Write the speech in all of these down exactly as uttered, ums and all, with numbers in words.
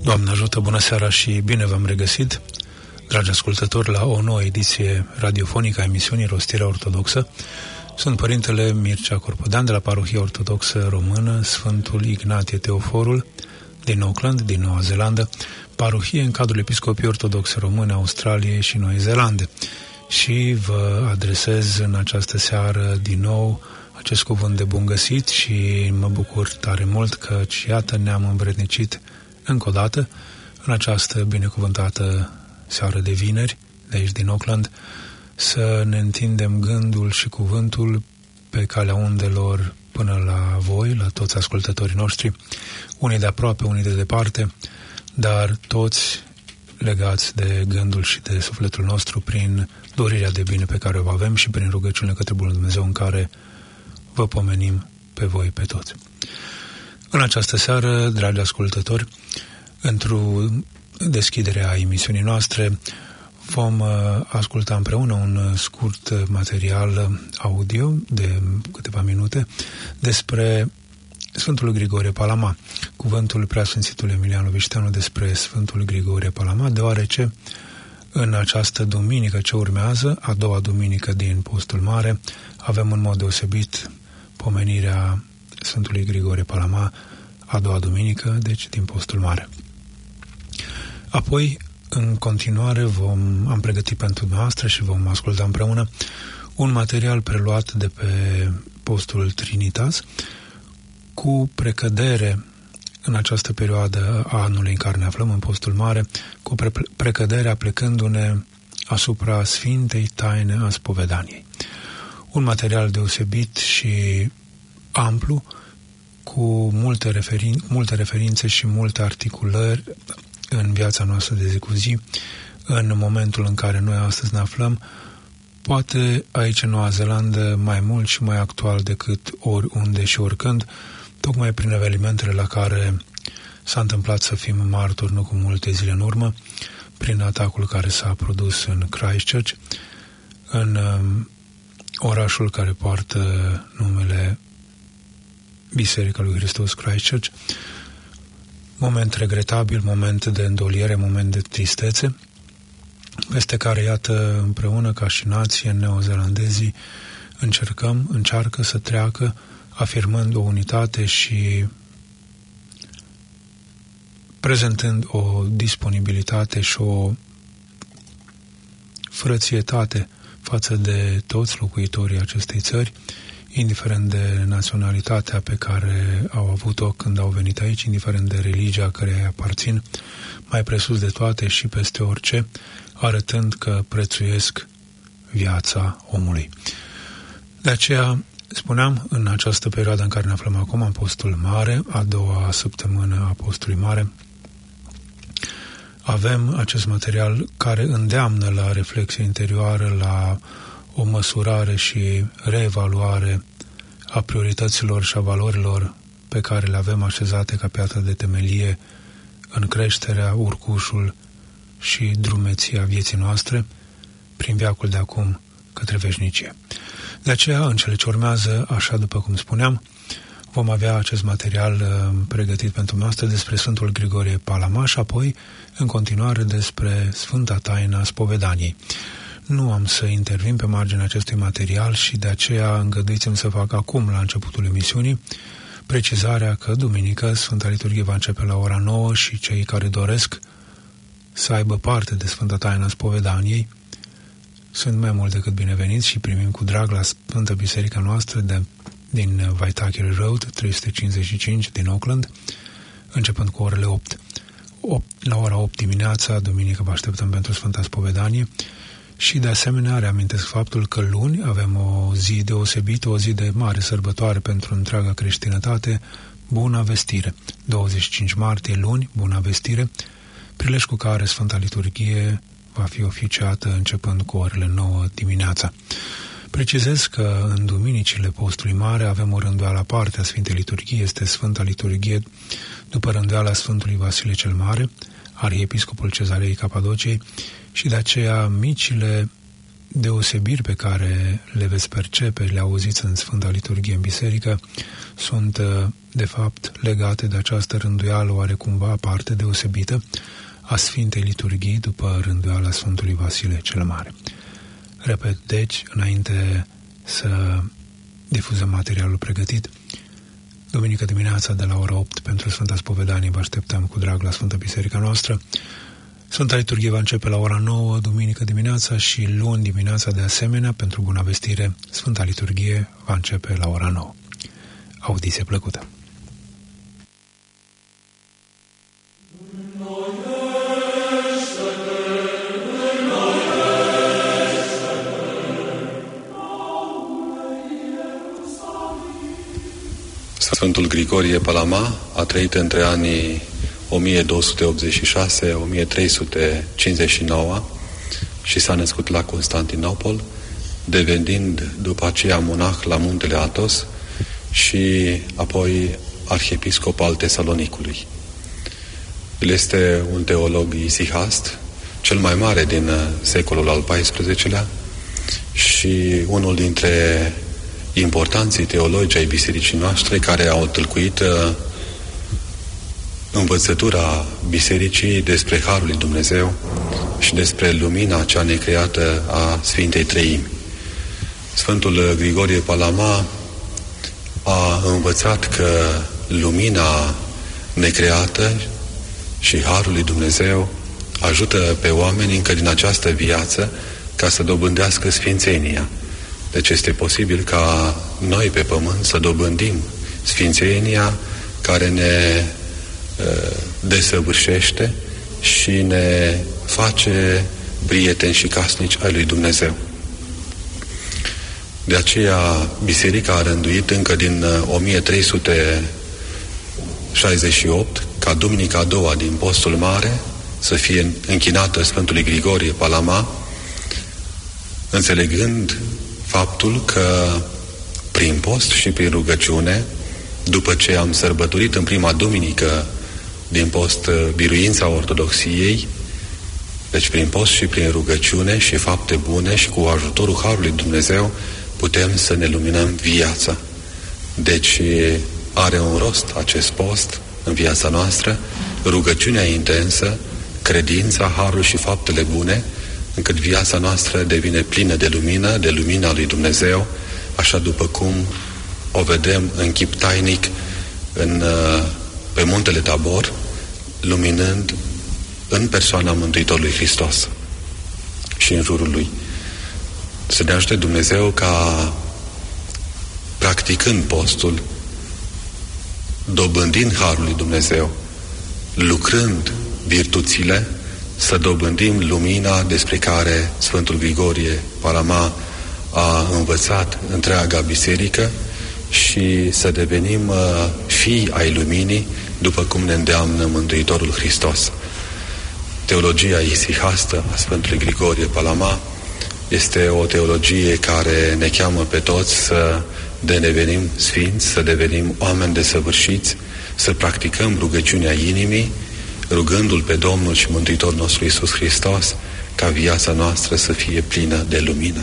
Doamne ajută, bună seara și bine v-am regăsit, dragi ascultători, la o nouă ediție radiofonică a emisiunii Rostirea Ortodoxă. Sunt Părintele Mircea Corpodean de la Parohia Ortodoxă Română Sfântul Ignatie Teoforul din Auckland, din Noua Zeelandă, parohie în cadrul Episcopiei Ortodoxe Române Australiei și Noii Zeelande. Și vă adresez în această seară din nou acest cuvânt de bun găsit și mă bucur tare mult că, iată, ne-am învrednicit încă o dată în această binecuvântată seară de vineri, de aici din Auckland, să ne întindem gândul și cuvântul pe calea undelor până la voi, la toți ascultătorii noștri, unii de aproape, unii de departe, dar toți legați de gândul și de sufletul nostru prin dorirea de bine pe care o avem și prin rugăciunile către Bunul Dumnezeu în care vă pomenim pe voi, pe toți. În această seară, dragi ascultători, într-o deschidere a emisiunii noastre, vom asculta împreună un scurt material audio de câteva minute despre Sfântul Grigorie Palama, cuvântul Preasfințitului Emilian Lovișteanu despre Sfântul Grigorie Palama, deoarece în această duminică ce urmează, a doua duminică din Postul Mare, avem în mod deosebit pomenirea Sfântului Grigorie Palama, a doua duminică, deci din Postul Mare. Apoi, în continuare, vom, am pregătit pentru noastră și vom asculta împreună un material preluat de pe Postul Trinitas, cu precădere în această perioadă a anului în care ne aflăm, în Postul Mare, cu pre- precăderea plecându-ne asupra Sfintei Taine a Spovedaniei. Un material deosebit și amplu, cu multe, referin- multe referințe și multe articulări în viața noastră de zi cu zi, în momentul în care noi astăzi ne aflăm, poate aici în Noua Zeelandă mai mult și mai actual decât oriunde și oricând, tocmai prin evenimentele la care s-a întâmplat să fim martori nu cu multe zile în urmă, prin atacul care s-a produs în Christchurch, în um, orașul care poartă numele Biserica lui Hristos Christchurch. Moment regretabil, moment de îndoliere, moment de tristețe, peste care, iată, împreună, ca și nație, neozeelandezii, încercăm, încearcă să treacă, afirmând o unitate și prezentând o disponibilitate și o frățietate față de toți locuitorii acestei țări, indiferent de naționalitatea pe care au avut-o când au venit aici, indiferent de religia care îi aparțin, mai presus de toate și peste orice, arătând că prețuiesc viața omului. De aceea, spuneam, în această perioadă în care ne aflăm acum, în Postul Mare, a doua săptămână a Postului Mare, avem acest material care îndeamnă la reflexie interioară, la o măsurare și reevaluare a priorităților și a valorilor pe care le avem așezate ca piatră de temelie în creșterea, urcușul și drumeția vieții noastre prin veacul de acum către veșnicie. De aceea, în cele ce urmează, așa după cum spuneam, vom avea acest material uh, pregătit pentru noastră despre Sfântul Grigorie Palama și apoi, în continuare, despre Sfânta Taina Spovedaniei. Nu am să intervin pe marginea acestui material și de aceea îngăduiți-mi să fac acum, la începutul emisiunii, precizarea că duminică Sfânta Liturghie va începe la ora nouă și cei care doresc să aibă parte de Sfânta Taina Spovedaniei sunt mai mult decât bineveniți și primim cu drag la Sfânta Biserica noastră de, din Waitakere Road, trei sute cincizeci și cinci din Auckland, începând cu orele opt. opt. La ora opt dimineața, duminică, vă așteptăm pentru Sfânta Spovedanie și de asemenea reamintesc faptul că luni avem o zi deosebită, o zi de mare sărbătoare pentru întreaga creștinătate, Buna Vestire. douăzeci și cinci martie, luni, Buna Vestire, prilej cu care Sfânta Liturghie va fi oficiată începând cu orele nouă dimineața. Precizez că în duminicile Postului Mare avem o rânduială aparte a Sfintei Liturghii, este Sfânta Liturghie după rânduiala Sfântului Vasile cel Mare, arhiepiscopul Cezarei Capadociei, și de aceea micile deosebiri pe care le veți percepe, le auziți în Sfânta Liturghie în biserică, sunt de fapt legate de această rânduială oarecumva parte deosebită a Sfintei Liturghii după rânduiala Sfântului Vasile cel Mare. Repet, deci, înainte să difuzăm materialul pregătit, duminică dimineața de la ora opt pentru Sfânta Spovedanie vă așteptăm cu drag la Sfânta Biserica noastră. Sfânta Liturghie va începe la ora nouă, duminică dimineața, și luni dimineața de asemenea, pentru Bună Vestire, Sfânta Liturghie va începe la ora nouă. Audiție plăcută! Sfântul Grigorie Palama a trăit între anii o mie două sute optzeci și șase - o mie trei sute cincizeci și nouă și s-a născut la Constantinopol, devenind după aceea monah la muntele Athos și apoi arhiepiscop al Tesalonicului. El este un teolog isihast, cel mai mare din secolul al paisprezecelea și unul dintre importanții teologi ai bisericii noastre care au tâlcuit învățătura bisericii despre Harul lui Dumnezeu și despre lumina cea necreată a Sfintei Treimi. Sfântul Grigorie Palama a învățat că lumina necreată și Harul lui Dumnezeu ajută pe oameni încă din această viață ca să dobândească sfințenia. Deci este posibil ca noi pe pământ să dobândim sfințenia care ne uh, desăvârșește și ne face prieteni și casnici ai lui Dumnezeu. De aceea Biserica a rânduit încă din o mie trei sute șaizeci și opt ca duminica a doua din Postul Mare să fie închinată Sfântului Grigorie Palama, înțelegând faptul că prin post și prin rugăciune, după ce am sărbătorit în prima duminică din post biruința Ortodoxiei, deci prin post și prin rugăciune și fapte bune și cu ajutorul Harului Dumnezeu putem să ne luminăm viața. Deci are un rost acest post în viața noastră, rugăciunea intensă, credința, harul și faptele bune, încât viața noastră devine plină de lumină, de lumina lui Dumnezeu, așa după cum o vedem în chip tainic în, pe muntele Tabor, luminând în persoana Mântuitorului Hristos și în jurul Lui. Să ne ajute Dumnezeu ca, practicând postul, dobândind harul lui Dumnezeu, lucrând virtuțile, să dobândim lumina despre care Sfântul Grigorie Palama a învățat întreaga biserică și să devenim uh, fii ai luminii, după cum ne îndeamnă Mântuitorul Hristos. Teologia isihastă a Sfântului Grigorie Palama este o teologie care ne cheamă pe toți să devenim sfinți, să devenim oameni desăvârșiți, să practicăm rugăciunea inimii, rugându-L pe Domnul și Mântuitorul nostru Iisus Hristos ca viața noastră să fie plină de lumină.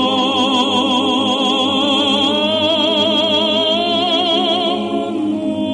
Oh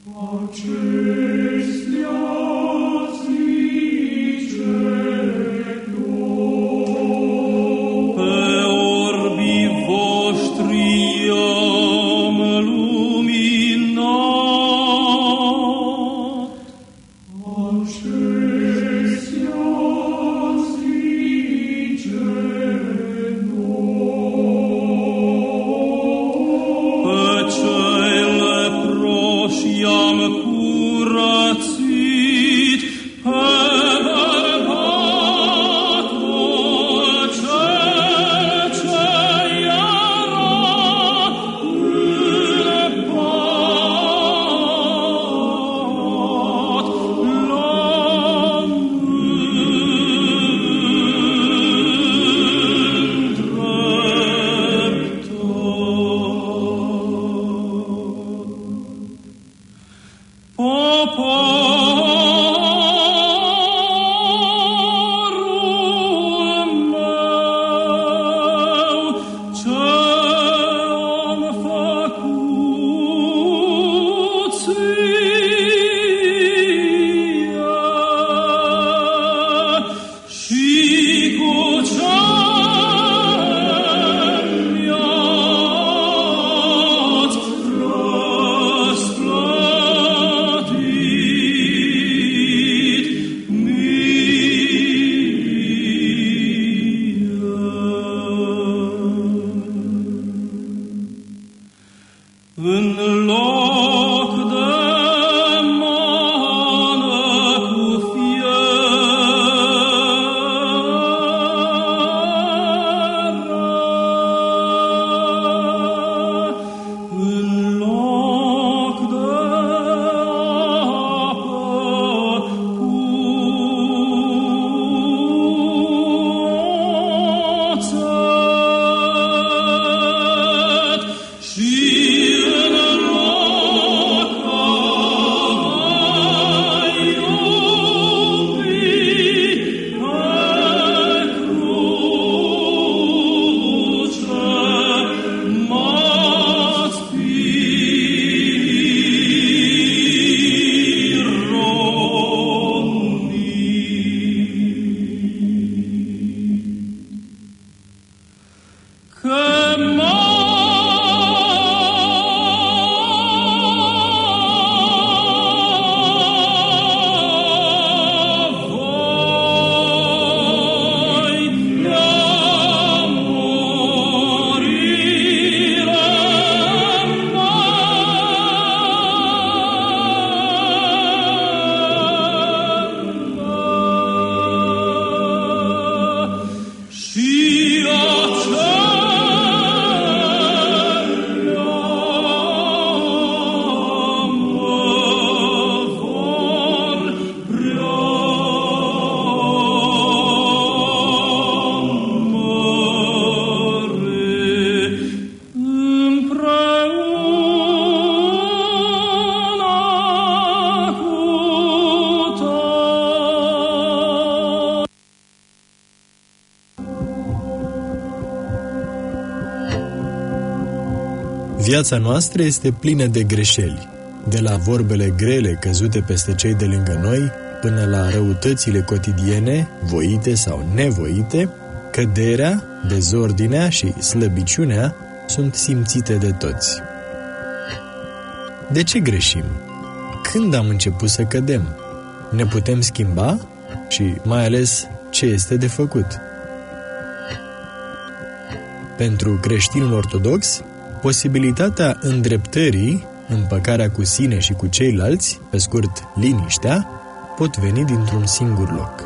Viața noastră este plină de greșeli, de la vorbele grele căzute peste cei de lângă noi, până la răutățile cotidiene, voite sau nevoite, căderea, dezordinea și slăbiciunea sunt simțite de toți. De ce greșim? Când am început să cădem? Ne putem schimba? Și mai ales, ce este de făcut? Pentru creștinul ortodox, posibilitatea îndreptării, împăcarea cu sine și cu ceilalți, pe scurt, liniștea, pot veni dintr-un singur loc.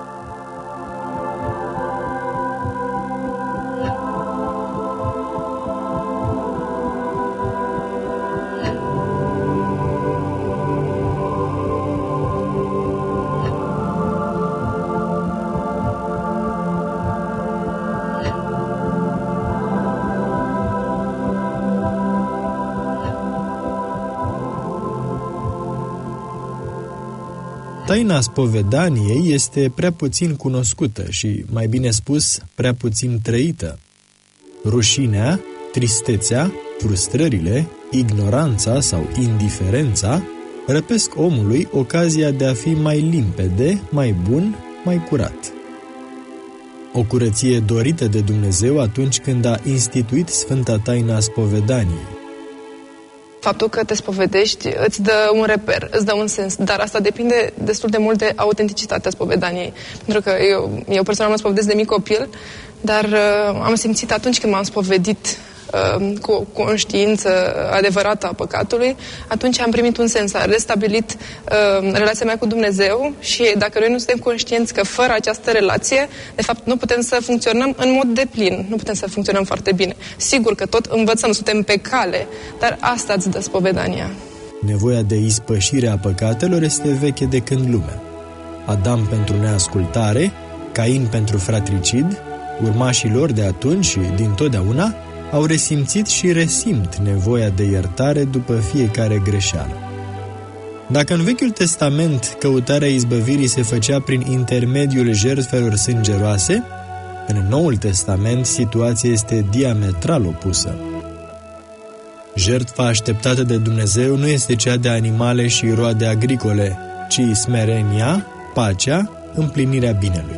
Taina spovedaniei este prea puțin cunoscută și, mai bine spus, prea puțin trăită. Rușinea, tristețea, frustrările, ignoranța sau indiferența răpesc omului ocazia de a fi mai limpede, mai bun, mai curat. O curăție dorită de Dumnezeu atunci când a instituit Sfânta Taina Spovedaniei. Faptul că te spovedești îți dă un reper, îți dă un sens, dar asta depinde destul de mult de autenticitatea spovedaniei. Pentru că eu, eu personal mă spovedesc de mic copil, dar uh, am simțit atunci când m-am spovedit uh, cu o conștiință adevărată a păcatului, atunci am primit un sens, a restabilit uh, relația mea cu Dumnezeu și dacă noi nu suntem conștienți că fără această relație, de fapt, nu putem să funcționăm în mod deplin, nu putem să funcționăm foarte bine. Sigur că tot învățăm, suntem pe cale, dar asta îți dă spovedania. Nevoia de ispășire a păcatelor este veche de când lumea. Adam pentru neascultare, Cain pentru fratricid, urmașii lor de atunci și dintotdeauna au resimțit și resimt nevoia de iertare după fiecare greșeală. Dacă în Vechiul Testament căutarea izbăvirii se făcea prin intermediul jertfelor sângeroase, în Noul Testament situația este diametral opusă. Jertfa așteptată de Dumnezeu nu este cea de animale și roade agricole, ci smerenia, pacea, împlinirea binelui.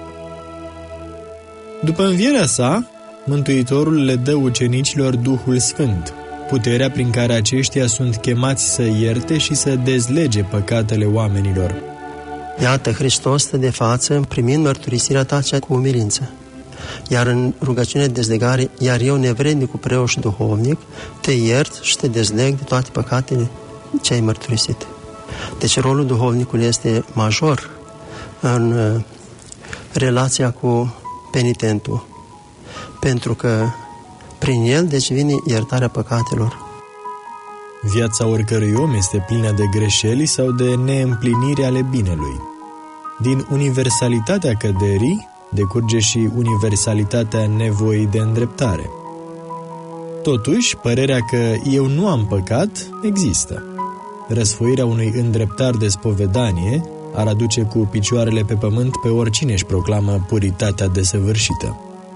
După învierea sa, Mântuitorul le dă ucenicilor Duhul Sfânt, puterea prin care aceștia sunt chemați să ierte și să dezlege păcatele oamenilor. Iată, Hristos stă de față, primind mărturisirea ta cea cu umilință. Iar în rugăciune de dezlegare, iar eu, nevrednicul preot și duhovnic, te iert și te dezleg de toate păcatele ce ai mărturisit. Deci rolul duhovnicului este major în relația cu penitentul, pentru că prin el deci vine iertarea păcatelor. Viața oricărui om este plină de greșeli sau de neîmpliniri ale binelui. Din universalitatea căderii decurge și universalitatea nevoii de îndreptare. Totuși, părerea că eu nu am păcat există. Răsfoirea unui îndreptar de spovedanie ar aduce cu picioarele pe pământ pe oricine își proclamă puritatea desăvârșită.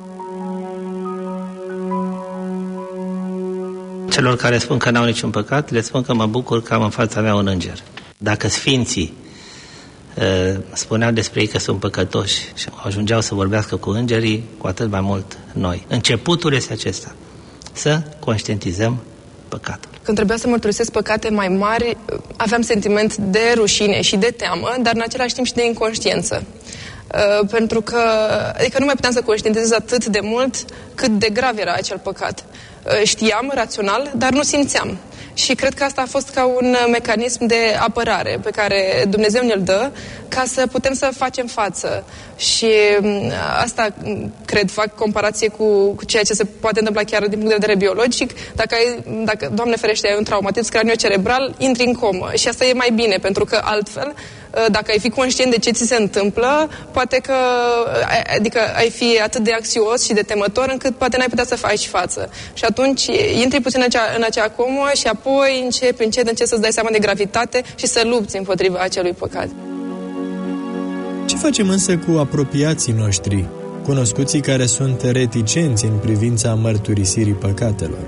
Celor care spun că n-au niciun păcat, le spun că mă bucur că am în fața mea un înger. Dacă sfinții uh, spuneau despre ei că sunt păcătoși și ajungeau să vorbească cu îngerii, cu atât mai mult noi. Începutul este acesta, să conștientizăm păcatul. Când trebuia să mărturisesc păcate mai mari, aveam sentiment de rușine și de teamă, dar în același timp și de inconștiență. Uh, pentru că, adică nu mai puteam să conștientizez atât de mult cât de grav era acel păcat. Uh, știam rațional, dar nu simțeam. Și cred că asta a fost ca un mecanism de apărare pe care Dumnezeu ne-l dă ca să putem să facem față. Și asta, cred, fac comparație cu, cu ceea ce se poate întâmpla chiar din punct de vedere biologic. Dacă, ai, dacă Doamne ferește, ai un traumatism craniocerebral, intri în comă. Și asta e mai bine, pentru că altfel, dacă ai fi conștient de ce ți se întâmplă, poate că adică ai fi atât de anxios și de temător încât poate n-ai putea să faci față. Și atunci intri puțin în acea, în acea comă și apoi începi încet, încet să-ți dai seama de gravitate și să lupți împotriva acelui păcat. Ce facem însă cu apropiații noștri, cunoscuții care sunt reticenți în privința mărturisirii păcatelor?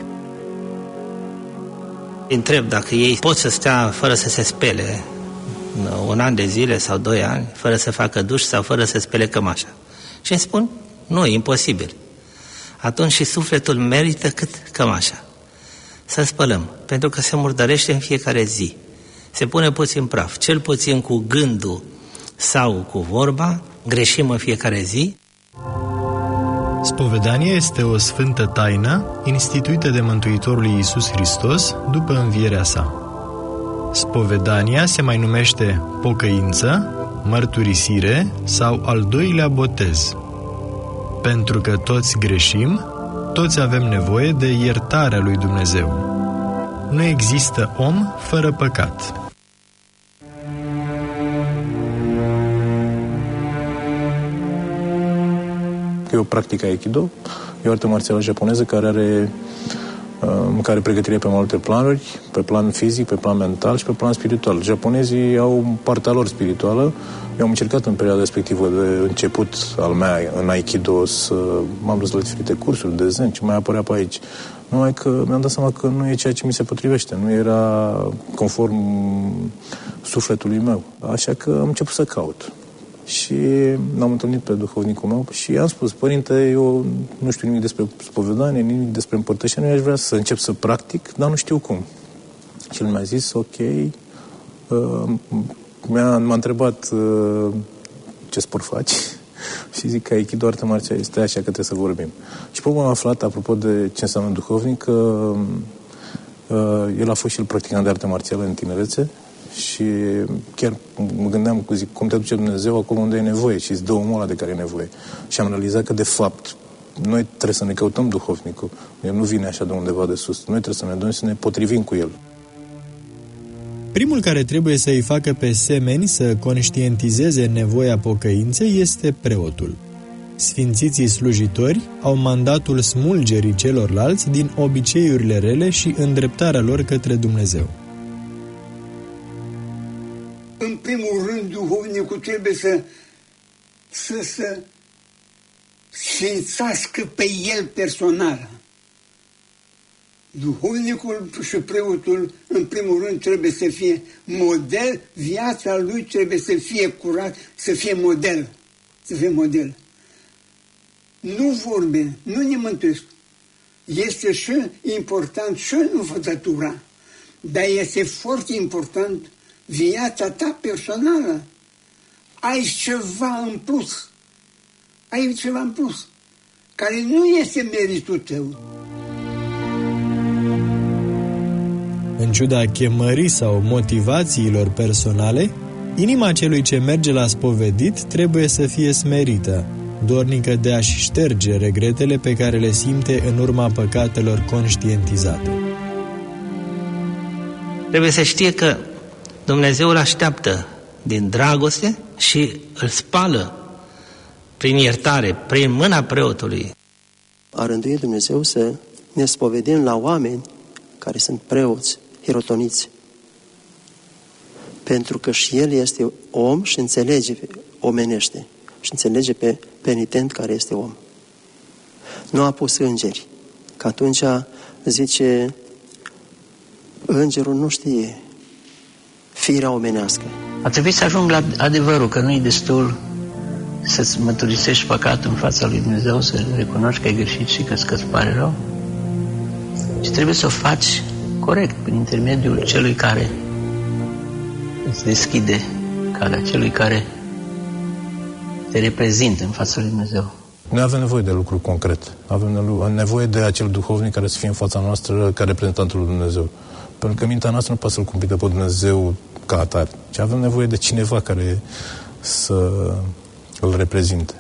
Îi întreb dacă ei pot să stea fără să se spele un an de zile sau doi ani, fără să facă duș sau fără să spele cămașa. Și îmi spun, nu, e imposibil. Atunci și sufletul merită cât cămașa. Să spălăm, pentru că se murdărește în fiecare zi. Se pune puțin praf, cel puțin cu gândul sau cu vorba, greșim în fiecare zi. Spovedania este o sfântă taină instituită de Mântuitorul Iisus Hristos după învierea sa. Spovedania se mai numește pocăință, mărturisire sau al doilea botez. Pentru că toți greșim, toți avem nevoie de iertarea lui Dumnezeu. Nu există om fără păcat. Eu practic Aikido, e o artă marțială japoneză care are uh, care pregătire pe mai multe planuri, pe plan fizic, pe plan mental și pe plan spiritual. Japonezii au partea lor spirituală. Eu am încercat în perioada respectivă de început al mea în Aikido să m-am dus la diferite cursuri de zen, ce mai apărea pe aici. Numai că mi-am dat seama că nu e ceea ce mi se potrivește, nu era conform sufletului meu. Așa că am început să caut. Și l-am întâlnit pe duhovnicul meu și i-am spus: părinte, eu nu știu nimic despre spovedanie, nimic despre împărtășanie, aș vrea să încep să practic, dar nu știu cum. Și el mi-a zis: ok, uh, m-a, m-a întrebat uh, ce sport faci și zic că Aikido, artă marțială, este așa că trebuie să vorbim. Și pe urmă am aflat, apropo de ce înseamnă duhovnic, că uh, el a fost și el practicant de arte marțială în tinerețe. Și chiar mă gândeam, zic, cum te duce Dumnezeu acolo unde e nevoie și îți dă omul ăla de care e nevoie. Și am realizat că, de fapt, noi trebuie să ne căutăm duhovnicul. El nu vine așa de undeva de sus. Noi trebuie să ne dăm și să ne potrivim cu el. Primul care trebuie să-i facă pe semeni să conștientizeze nevoia pocăinței este preotul. Sfințiții slujitori au mandatul smulgerii celorlalți din obiceiurile rele și îndreptarea lor către Dumnezeu. În primul rând, duhovnicul trebuie să, să, să sfințească pe el personal. Duhovnicul și preotul, în primul rând, trebuie să fie model, viața lui trebuie să fie curat, să fie model. Să fie model. Nu vorbe, nu ne mântuiesc. Este și important și învățătura, dar este foarte important viața ta personală. Ai ceva în plus. Ai ceva în plus, care nu este meritul tău. În ciuda chemării sau motivațiilor personale, inima celui ce merge la spovedit trebuie să fie smerită, dornică de a-și șterge regretele pe care le simte în urma păcatelor conștientizate. Trebuie să știe că Dumnezeu îl așteaptă din dragoste și îl spală prin iertare, prin mâna preotului. A rânduit Dumnezeu să ne spovedim la oameni care sunt preoți, hirotoniți. Pentru că și el este om și înțelege omenește și înțelege pe penitent care este om. Nu a pus îngeri, că atunci zice, îngerul nu știe firea omenească. A trebuit să ajung la adevărul, că nu e destul să-ți mărturisești păcatul în fața lui Dumnezeu, să recunoști că ai greșit și că îți pare rău. Și trebuie să o faci corect, prin intermediul celui care îți deschide calea, celui care te reprezintă în fața lui Dumnezeu. Noi avem nevoie de lucru concret. Avem nevoie de acel duhovnic care să fie în fața noastră ca reprezentantul lui Dumnezeu. Pentru că mintea noastră nu poate să-L cumplită pe Dumnezeu ca atare. Ci avem nevoie de cineva care să îl reprezinte.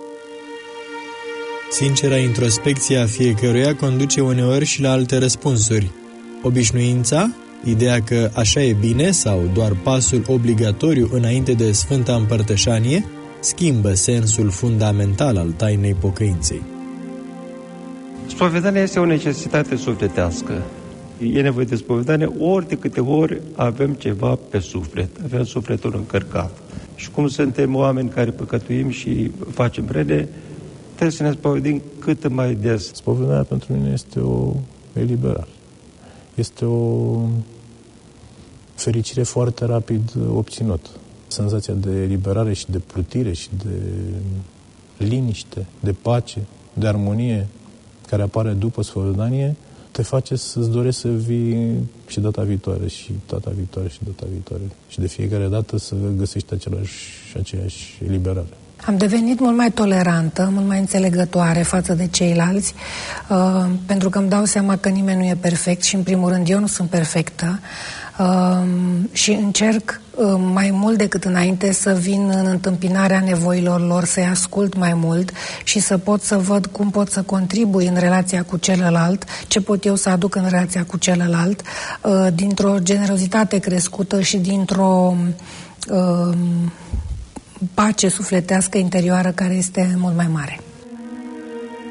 Sincera introspecție a fiecăruia conduce uneori și la alte răspunsuri. Obișnuința, ideea că așa e bine sau doar pasul obligatoriu înainte de Sfânta Împărtășanie, schimbă sensul fundamental al tainei pocăinței. Spovedania este o necesitate sufletească. E nevoie de spovedanie ori de câte ori avem ceva pe suflet, avem sufletul încărcat. Și cum suntem oameni care păcătuim și facem rele, trebuie să ne spovedim cât mai des. Spovedania pentru mine este o eliberare. Este o fericire foarte rapid obținută. Senzația de eliberare și de plutire și de liniște, de pace, de armonie care apare după spovedanie, te face să-ți dorești să vii și data viitoare, și data viitoare, și data viitoare. Și de fiecare dată să găsești același, aceeași eliberare. Am devenit mult mai tolerantă, mult mai înțelegătoare față de ceilalți, uh, pentru că îmi dau seama că nimeni nu e perfect și, în primul rând, eu nu sunt perfectă. Uh, și încerc uh, mai mult decât înainte să vin în întâmpinarea nevoilor lor, să-i ascult mai mult și să pot să văd cum pot să contribui în relația cu celălalt, ce pot eu să aduc în relația cu celălalt, uh, dintr-o generozitate crescută și dintr-o uh, pace sufletească interioară care este mult mai mare.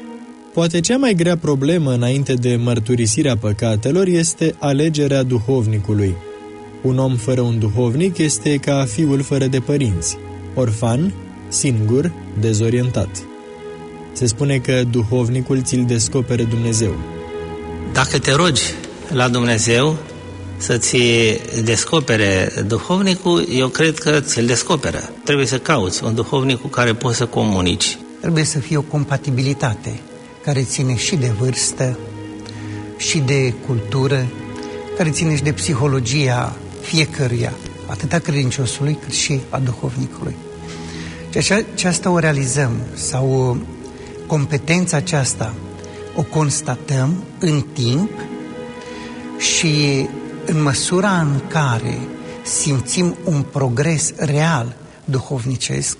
Poate cea mai grea problemă înainte de mărturisirea păcatelor este alegerea duhovnicului. Un om fără un duhovnic este ca fiul fără de părinți, orfan, singur, dezorientat. Se spune că duhovnicul ți-l descopere Dumnezeu. Dacă te rogi la Dumnezeu să-ți descopere duhovnicul, eu cred că ți-l descoperă. Trebuie să cauți un duhovnic cu care poți să comunici. Trebuie să fie o compatibilitate care ține și de vârstă, și de cultură, care ține și de psihologia fiecăruia, atât a credinciosului cât și a duhovnicului. Și aceasta o realizăm, sau competența aceasta o constatăm în timp și în măsura în care simțim un progres real duhovnicesc.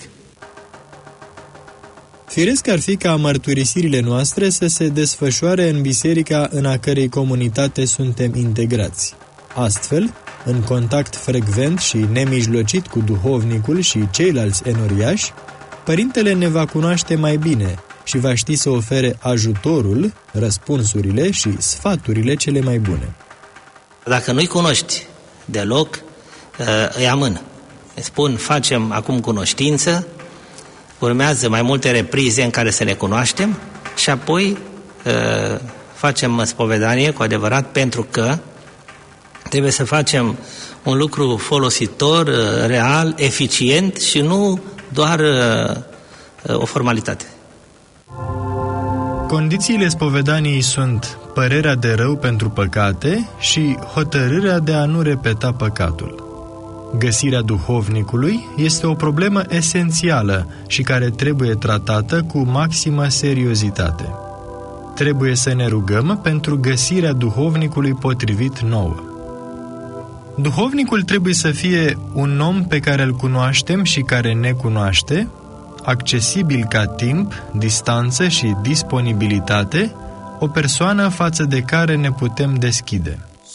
Firesc ar fi ca mărturisirile noastre să se desfășoare în biserica în a cărei comunitate suntem integrați. Astfel, în contact frecvent și nemijlocit cu duhovnicul și ceilalți enoriași, părintele ne va cunoaște mai bine și va ști să ofere ajutorul, răspunsurile și sfaturile cele mai bune. Dacă nu-i cunoști deloc, îi amână. Îi spun, facem acum cunoștință, urmează mai multe reprize în care să ne cunoaștem și apoi facem spovedanie cu adevărat, pentru că trebuie să facem un lucru folositor, real, eficient și nu doar o formalitate. Condițiile spovedaniei sunt părerea de rău pentru păcate și hotărârea de a nu repeta păcatul. Găsirea duhovnicului este o problemă esențială și care trebuie tratată cu maximă seriozitate. Trebuie să ne rugăm pentru găsirea duhovnicului potrivit nouă. Duhovnicul trebuie să fie un om pe care îl cunoaștem și care ne cunoaște, accesibil ca timp, distanță și disponibilitate, o persoană față de care ne putem deschide.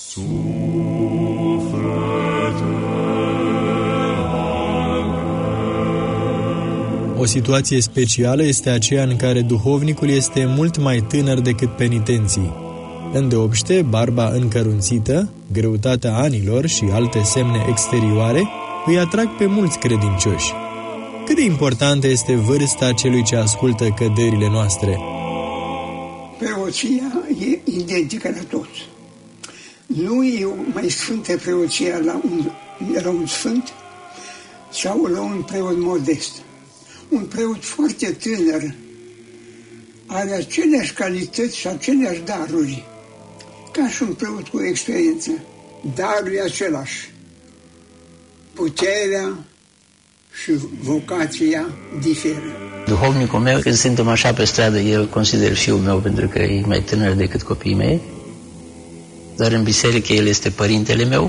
O situație specială este aceea în care duhovnicul este mult mai tânăr decât penitenții. Îndeopște, barba încărunțită, greutatea anilor și alte semne exterioare îi atrag pe mulți credincioși. Cât de importantă este vârsta celui ce ascultă căderile noastre? Preoția e identică la toți. Nu e o mai sfântă preoția la un, la un sfânt sau la un preot modest. Un preot foarte tânăr are aceleași calități și aceleași daruri ca și un preot cu experiență. Darul e același. Puterea și vocația diferă. Duhovnicul meu, când suntem așa pe stradă, el consider fiul meu pentru că e mai tânăr decât copiii mei, dar în biserică el este părintele meu.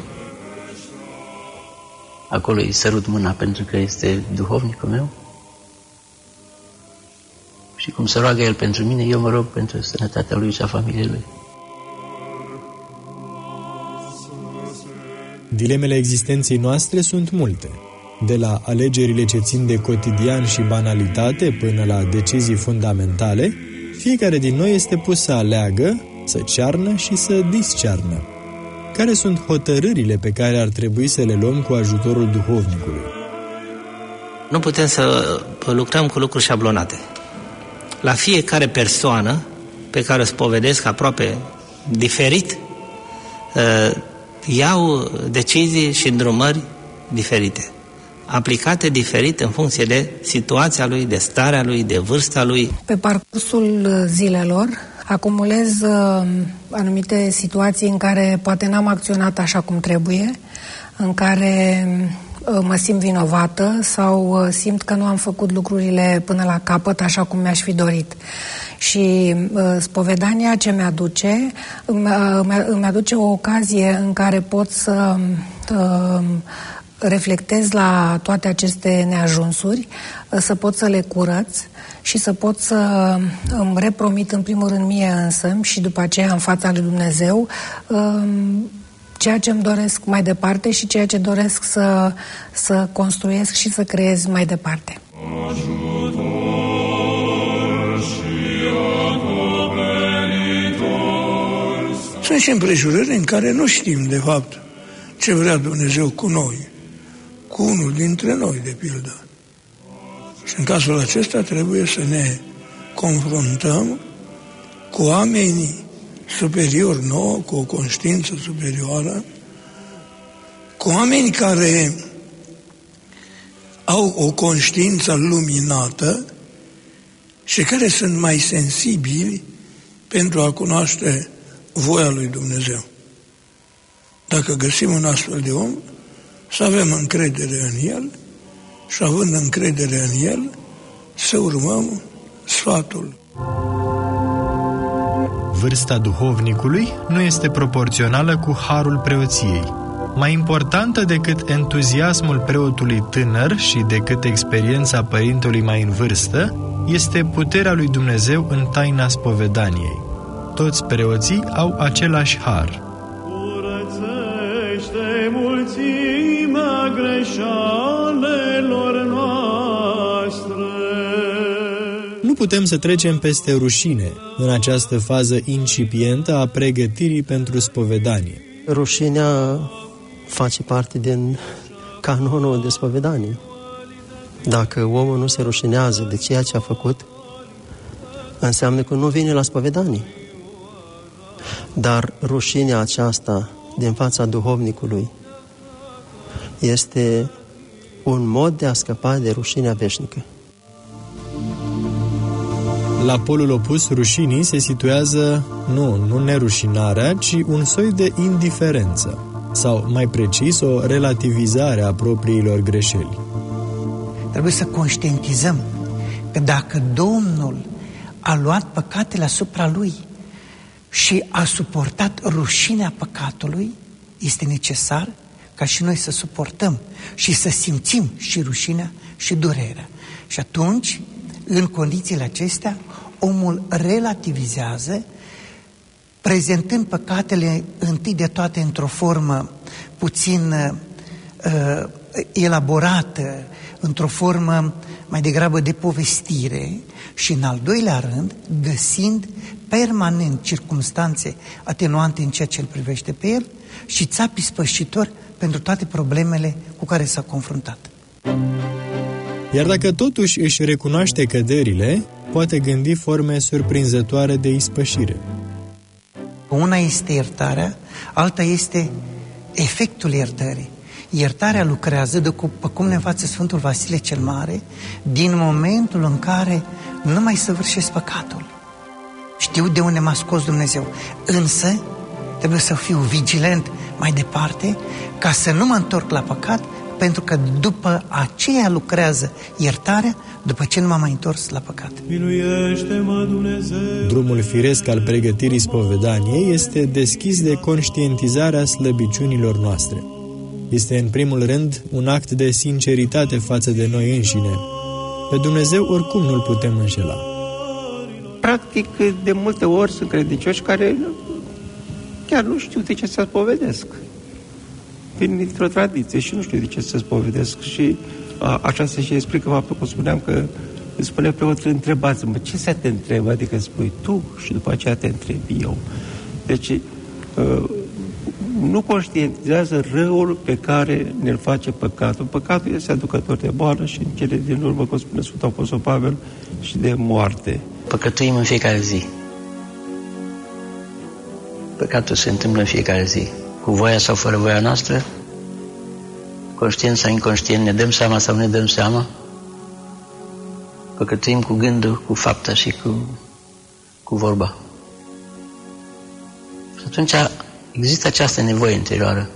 Acolo îi sărut mâna pentru că este duhovnicul meu. Și cum se roagă el pentru mine, eu mă rog pentru sănătatea lui și a familiei lui. Dilemele existenței noastre sunt multe. De la alegerile ce țin de cotidian și banalitate până la decizii fundamentale, fiecare din noi este pus să aleagă, să cearnă și să discearnă. Care sunt hotărârile pe care ar trebui să le luăm cu ajutorul duhovnicului? Nu putem să lucrăm cu lucruri șablonate. La fiecare persoană pe care o spovedesc aproape diferit, iau decizii și îndrumări diferite, aplicate diferit în funcție de situația lui, de starea lui, de vârsta lui. Pe parcursul zilelor acumulez uh, anumite situații în care poate n-am acționat așa cum trebuie, în care uh, mă simt vinovată sau uh, simt că nu am făcut lucrurile până la capăt așa cum mi-aș fi dorit. Și uh, spovedania ce mi-aduce, îmi, uh, îmi aduce o ocazie în care pot să uh, reflectez la toate aceste neajunsuri, să pot să le curăț și să pot să îmi repromit în primul rând mie însămi și după aceea în fața lui Dumnezeu ceea ce îmi doresc mai departe și ceea ce doresc să, să construiesc și să creez mai departe. Ajutor și ajutor. Sunt și împrejurări în care nu știm, de fapt, ce vrea Dumnezeu cu noi, cu unul dintre noi, de pildă. Și în cazul acesta trebuie să ne confruntăm cu oamenii superiori nouă, cu o conștiință superioară, cu oameni care au o conștiință luminată și care sunt mai sensibili pentru a cunoaște voia lui Dumnezeu. Dacă găsim un astfel de om, să avem încredere în el și având încredere în el, să urmăm sfatul. Vârsta duhovnicului nu este proporțională cu harul preoției. Mai importantă decât entuziasmul preotului tânăr și decât experiența părintelui mai în vârstă, este puterea lui Dumnezeu în taina spovedaniei. Toți preoții au același har. Curățește mulțimea greșalelor noastre. Nu putem să trecem peste rușine în această fază incipientă a pregătirii pentru spovedanie. Rușinea face parte din canonul de spovedanie. Dacă omul nu se rușinează de ceea ce a făcut, înseamnă că nu vine la spovedanie. Dar rușinea aceasta din fața duhovnicului este un mod de a scăpa de rușinea veșnică. La polul opus rușinii se situează nu, nu nerușinarea, ci un soi de indiferență, sau mai precis o relativizare a propriilor greșeli. Trebuie să conștientizăm că dacă Domnul a luat păcatele asupra Lui și a suportat rușinea păcatului, este necesar ca și noi să suportăm și să simțim și rușinea și durerea. Și atunci, în condițiile acestea, omul relativizează, prezentând păcatele întâi de toate într-o formă puțin uh, elaborată, într-o formă mai degrabă de povestire și, în al doilea rând, găsind permanent circumstanțe atenuante în ceea ce îl privește pe el și țapi spășitor pentru toate problemele cu care s-a confruntat. Iar dacă totuși își recunoaște căderile, poate gândi forme surprinzătoare de ispășire. Una este iertarea, alta este efectul iertării. Iertarea lucrează, după cum ne învață Sfântul Vasile cel Mare, din momentul în care nu mai săvârșesc păcatul. Știu de unde m-a scos Dumnezeu, însă trebuie să fiu vigilent mai departe ca să nu mă întorc la păcat, pentru că după aceea lucrează iertarea, după ce nu m-am mai întors la păcat. Miluiește-mă, Dumnezeu! Drumul firesc al pregătirii spovedaniei este deschis de conștientizarea slăbiciunilor noastre. Este în primul rând un act de sinceritate față de noi înșine. Pe Dumnezeu oricum nu-L putem înșela. Practic, de multe ori sunt credincioși care chiar nu știu de ce să spovedesc. Vin dintr-o tradiție și nu știu de ce să spovedesc. Și a, așa se și explică faptul că spuneam că îți spune preotul, întrebați-mă, ce să te întreb? Adică spui tu și după aceea te întrebi eu. Deci uh, nu conștientizează răul pe care ne-l face păcatul. Păcatul este aducător de boală și în cele din urmă, cum spune Sfântul Apostol Pavel, și de moarte. Păcătuim în fiecare zi. Păcatul se întâmplă în fiecare zi. Cu voia sau fără voia noastră, conștient sau inconștient, ne dăm seama sau ne dăm seama, păcătuim cu gândul, cu fapta și cu, cu vorba. Și atunci există această nevoie interioară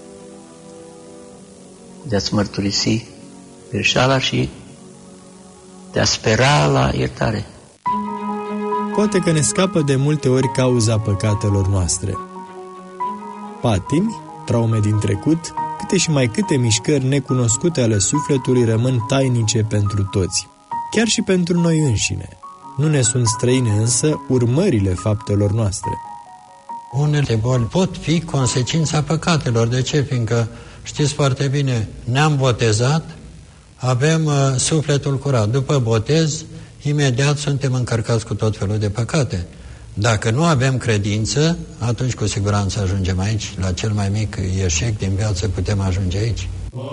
de a-ți mărturisi greșeala și de a spera la iertare. Poate că ne scapă de multe ori cauza păcatelor noastre. Patimi, traume din trecut, câte și mai câte mișcări necunoscute ale sufletului rămân tainice pentru toți, chiar și pentru noi înșine. Nu ne sunt străine însă urmările faptelor noastre. Unele boli pot fi consecința păcatelor. De ce? Fiindcă, știți foarte bine, ne-am botezat, avem uh, sufletul curat. După botez, imediat suntem încărcați cu tot felul de păcate. Dacă nu avem credință, atunci cu siguranță ajungem aici. La cel mai mic eșec din viață putem ajunge aici.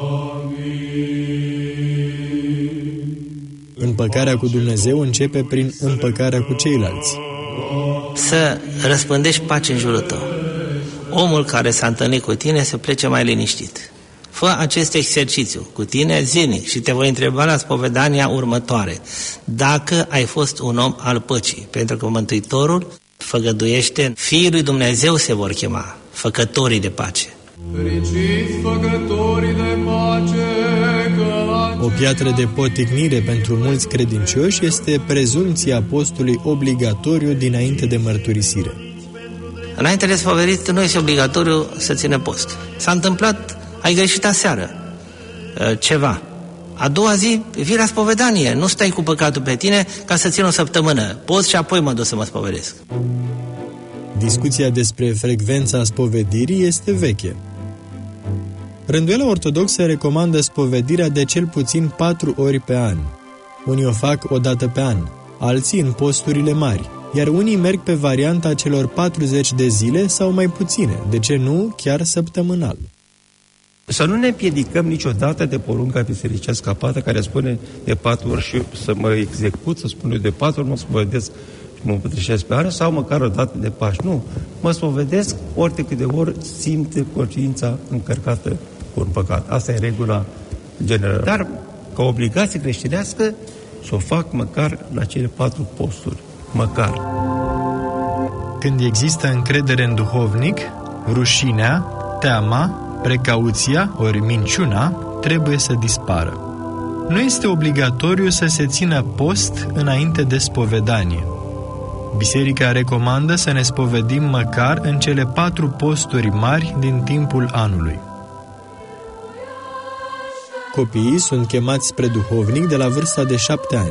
Împăcarea cu Dumnezeu începe prin împăcarea cu ceilalți. Să răspândești pace în jurul tău. Omul care s-a întâlnit cu tine să plece mai liniștit. Fă acest exercițiu cu tine zilnic și te voi întreba la spovedania următoare dacă ai fost un om al păcii, pentru că Mântuitorul făgăduiește, Fiii lui Dumnezeu se vor chema, făcătorii de pace. Fericiți făcătorii de pace, că O piatră de poticnire pentru mulți credincioși este prezumția postului obligatoriu dinainte de mărturisire. Înainte de spovedit nu este obligatoriu să țină post. S-a întâmplat, ai greșit aseară ceva. A doua zi vii la spovedanie, nu stai cu păcatul pe tine ca să țin o săptămână. Post și apoi mă duc să mă spovedesc. Discuția despre frecvența spovedirii este veche. Rânduiala ortodoxă recomandă spovedirea de cel puțin patru ori pe an. Unii o fac o dată pe an, alții în posturile mari, iar unii merg pe varianta celor patruzeci de zile sau mai puține, de ce nu chiar săptămânal. Să nu ne împiedicăm niciodată de porunca bisericească a patra care spune de patru ori și să mă execut, să spun eu de patru ori mă spovedesc și mă împătrășesc pe an sau măcar o dată de Paști. Nu, mă spovedesc ori de câte ori simt conștiința încărcată cu un păcat. Asta e regula generală. Dar ca obligație creștinească să o fac măcar la cele patru posturi. Măcar. Când există încredere în duhovnic, rușinea, teama, precauția ori minciuna trebuie să dispară. Nu este obligatoriu să se țină post înainte de spovedanie. Biserica recomandă să ne spovedim măcar în cele patru posturi mari din timpul anului. Copiii sunt chemați spre duhovnic de la vârsta de șapte ani.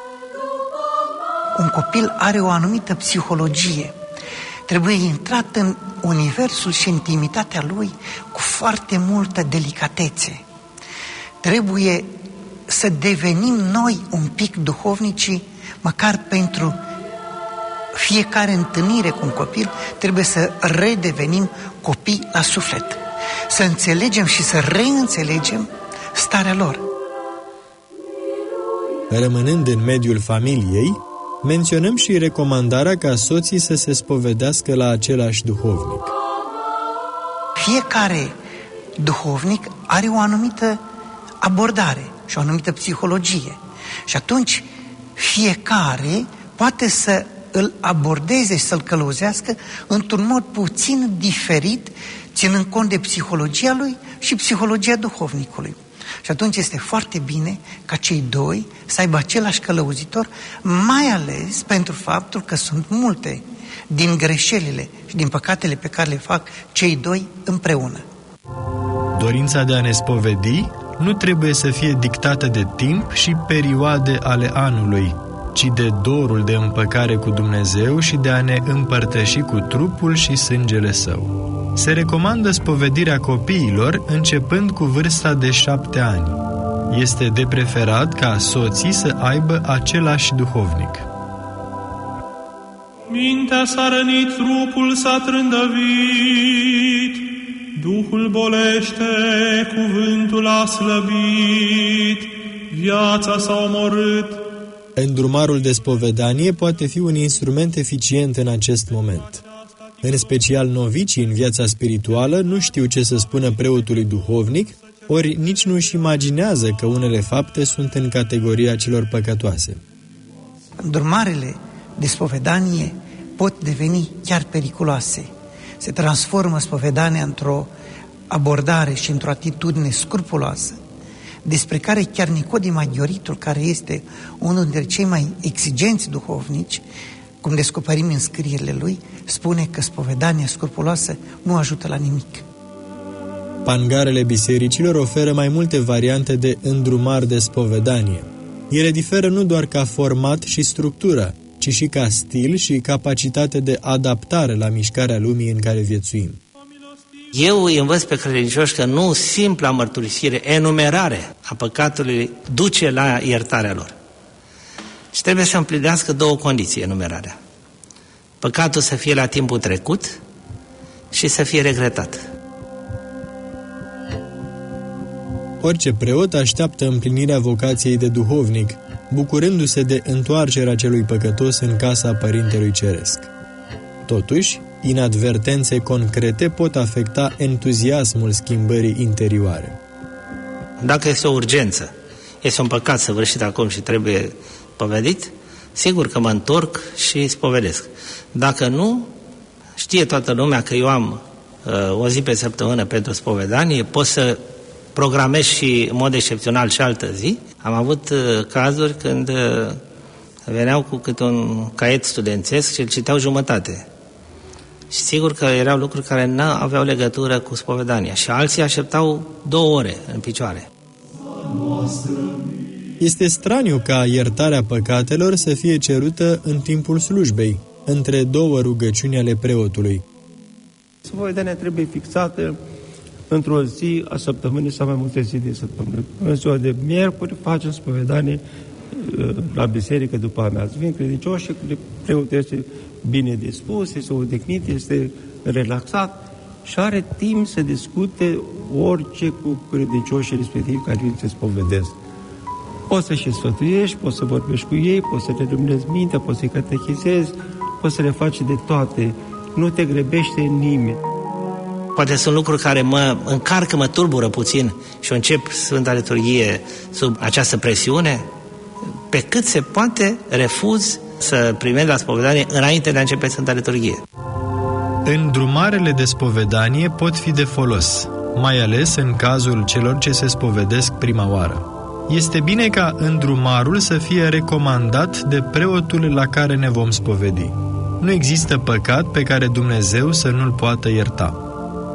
Un copil are o anumită psihologie. Trebuie intrat în universul și intimitatea lui cu foarte multă delicatețe. Trebuie să devenim noi un pic duhovnicii, măcar pentru fiecare întâlnire cu un copil, trebuie să redevenim copii la suflet. Să înțelegem și să reînțelegem starea lor. Rămânând în mediul familiei, menționăm și recomandarea ca soții să se spovedească la același duhovnic. Fiecare duhovnic are o anumită abordare și o anumită psihologie. Și atunci fiecare poate să îl abordeze și să-l călăuzească într-un mod puțin diferit, ținând cont de psihologia lui și psihologia duhovnicului. Și atunci este foarte bine ca cei doi să aibă același călăuzitor, mai ales pentru faptul că sunt multe din greșelile și din păcatele pe care le fac cei doi împreună. Dorința de a ne spovedi nu trebuie să fie dictată de timp și perioade ale anului, ci de dorul de împăcare cu Dumnezeu și de a ne împărtăși cu trupul și sângele Său. Se recomandă spovedirea copiilor începând cu vârsta de șapte ani. Este de preferat ca soții să aibă același duhovnic. Mintea s-a rănit, trupul s-a trândăvit, Duhul bolește, cuvântul a slăbit, viața s-a omorât. Îndrumarul de spovedanie poate fi un instrument eficient în acest moment. În special novicii în viața spirituală nu știu ce să spună preotului duhovnic, ori nici nu își imaginează că unele fapte sunt în categoria celor păcătoase. Îndrumarele de spovedanie pot deveni chiar periculoase. Se transformă spovedania într-o abordare și într-o atitudine scrupuloasă, despre care chiar Nicodim Aghioritul, care este unul dintre cei mai exigenți duhovnici, cum descoperim în scrierile lui, spune că spovedania scrupuloasă nu ajută la nimic. Pangarele bisericilor oferă mai multe variante de îndrumar de spovedanie. Ele diferă nu doar ca format și structură, ci și ca stil și capacitate de adaptare la mișcarea lumii în care viețuim. Eu îi învăț pe credincioși că nu simpla mărturisire, enumerare a păcatului duce la iertarea lor. Și trebuie să împlinească două condiții enumerarea. Păcatul să fie la timpul trecut și să fie regretat. Orice preot așteaptă împlinirea vocației de duhovnic, bucurându-se de întoarcerea celui păcătos în casa Părintelui Ceresc. Totuși, inadvertențe concrete pot afecta entuziasmul schimbării interioare. Dacă este o urgență, este un păcat săvârșit acum și trebuie spovedit, sigur că mă întorc și spovedesc. Dacă nu, știe toată lumea că eu am uh, o zi pe săptămână pentru spovedanie, pot să programez și în mod excepțional și altă zi. Am avut uh, cazuri când uh, veneau cu câte un caiet studențesc și îl citeau jumătate. Și sigur că erau lucruri care nu aveau legătură cu spovedania și alții așteptau două ore în picioare. Este straniu ca iertarea păcatelor să fie cerută în timpul slujbei, între două rugăciuni ale preotului. Spovedania trebuie fixată într-o zi a săptămânii sau mai multe zi de săptămână. În ziua de miercuri facem spovedanie la biserică după amiază. Vin credincioși și preotul este bine dispus, este odihnit, este relaxat și are timp să discute orice cu credincioșii respectivi care vin să spovedesc. Poți să și sfătuiești, poți să vorbești cu ei, poți să le luminezi mintea, poți să-i catechizezi, poți să le faci de toate. Nu te grăbește nimeni. Poate sunt lucruri care mă încarcă, mă tulbură puțin și încep Sfânta Liturghie sub această presiune. Pe cât se poate, refuz să primesc la spovedanie înainte de a începe Sfânta Liturghie. Îndrumarele de spovedanie pot fi de folos, mai ales în cazul celor ce se spovedesc prima oară. Este bine ca îndrumarul să fie recomandat de preotul la care ne vom spovedi. Nu există păcat pe care Dumnezeu să nu-l poată ierta.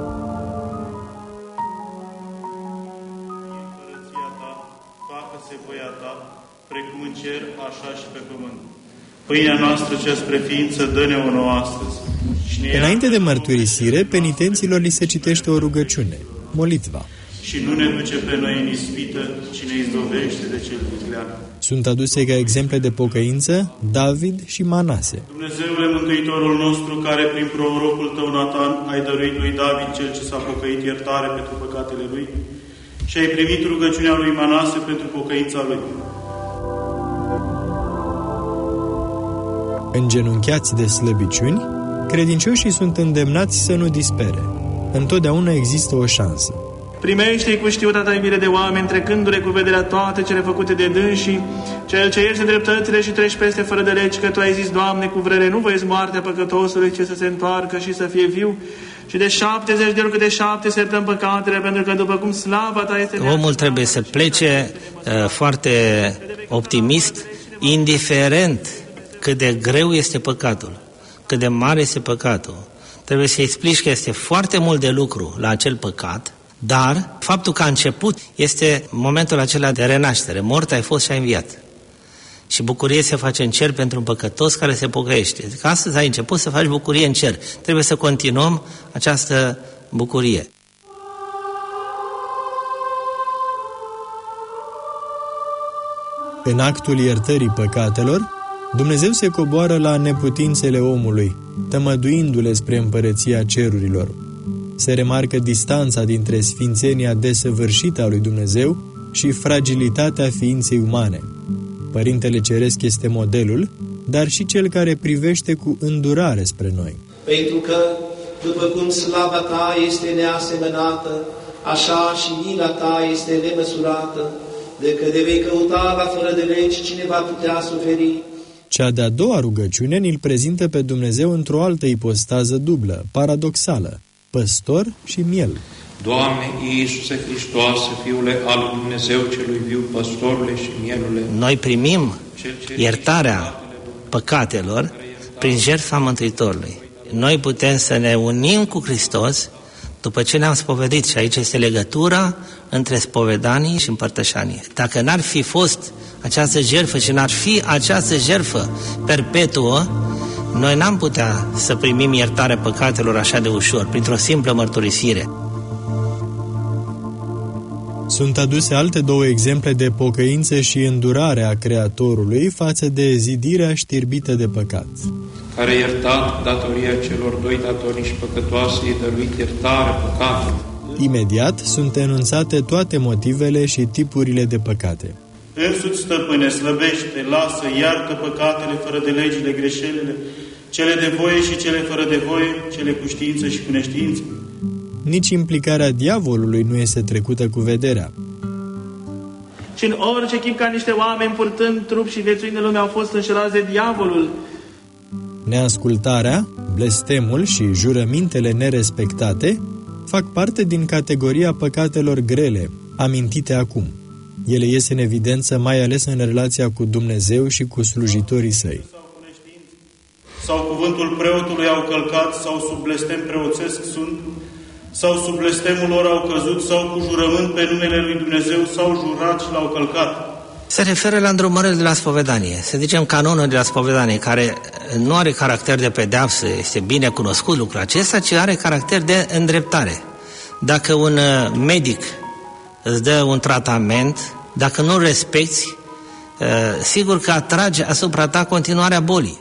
Pâinea noastră cea spre ființă, dă-ne-o nouă astăzi. Înainte de mărturisire, penitenților li se citește o rugăciune, molitva. Și nu ne duce pe noi în ispită, ci ne izbăvește de cel viclean. Sunt aduse ca exemple de pocăință David și Manase. Dumnezeule Mântuitorul nostru, care prin prorocul tău Natan ai dăruit lui David, cel ce s-a pocăit, iertare pentru păcatele lui, și ai primit rugăciunea lui Manase pentru pocăința lui. Îngenunchiați de slăbiciuni, credincioșii sunt îndemnați să nu dispere. Întotdeauna există o șansă. Primește-i cu știuta ta iubire de oameni, trecându-le cu vederea toate cele făcute de dânsii, cel ce ești de dreptățile și treci peste fără de legi, că tu ai zis, Doamne, cu vrere nu văiți moartea păcătosului, ci să se întoarcă și să fie viu. Și de șaptezeci de ori câte șapte se iertăm păcatele, pentru că după cum slava ta este... Omul trebuie să plece uh, foarte optimist, indiferent cât de greu este păcatul, cât de mare este păcatul. Trebuie să explici că este foarte mult de lucru la acel păcat, dar faptul că a început este momentul acela de renaștere. Mort ai fost și ai înviat. Și bucurie se face în cer pentru un păcătos care se pocăiește. Că astăzi ai început să faci bucurie în cer. Trebuie să continuăm această bucurie. În actul iertării păcatelor, Dumnezeu se coboară la neputințele omului, tămăduindu-le spre împărăția cerurilor. Se remarcă distanța dintre sfințenia desăvârșită a lui Dumnezeu și fragilitatea ființei umane. Părintele Ceresc este modelul, dar și cel care privește cu îndurare spre noi. Pentru că, după cum slava ta este neasemănată, așa și mila ta este nemăsurată, de că de vei căuta la fără de legi, cine va putea suferi? Cea de-a doua rugăciune ni-l prezintă pe Dumnezeu într-o altă ipostază dublă, paradoxală, păstor și miel. Doamne Iisuse Hristoase, Fiule al lui Dumnezeu celui viu, păstorule și mielule. Noi primim iertarea păcatelor prin jertfa Mântuitorului. Noi putem să ne unim cu Hristos după ce ne-am spovedit și aici este legătura între spovedanie și împărtășanie. Dacă n-ar fi fost această jertfă și n-ar fi această jertfă perpetuă, noi n-am putea să primim iertarea păcatelor așa de ușor, printr-o simplă mărturisire. Sunt aduse alte două exemple de pocăință și îndurare a Creatorului față de zidirea știrbită de păcat. care iertat datoria celor doi datornici păcătoase, i-a dăruit iertare păcatelor. Imediat sunt enunțate toate motivele și tipurile de păcate. Însuți, Stăpâne, slăbește, lasă, iartă păcatele fără de legile, greșelile, cele de voie și cele fără de voie, cele cu știință și cu neștiință. Nici implicarea diavolului nu este trecută cu vederea. Și în orice chip ca niște oameni purtând trup și viețuind în lume au fost înșelați de diavolul. Neascultarea, blestemul și jurămintele nerespectate fac parte din categoria păcatelor grele, amintite acum. Ele ies în evidență mai ales în relația cu Dumnezeu și cu slujitorii săi. Sau cuvântul preotului au călcat, sau sub blestem preoțesc sunt, sau sub blestemul lor au căzut, sau cu jurământ pe numele lui Dumnezeu s-au jurat și l-au călcat. Se referă la îndrumările de la spovedanie. Să zicem canonul de la spovedanie, care nu are caracter de pedeapsă, este bine cunoscut lucrul acesta, ci are caracter de îndreptare. Dacă un medic îți dă un tratament, dacă nu respecti, sigur că atrage asupra ta continuarea bolii.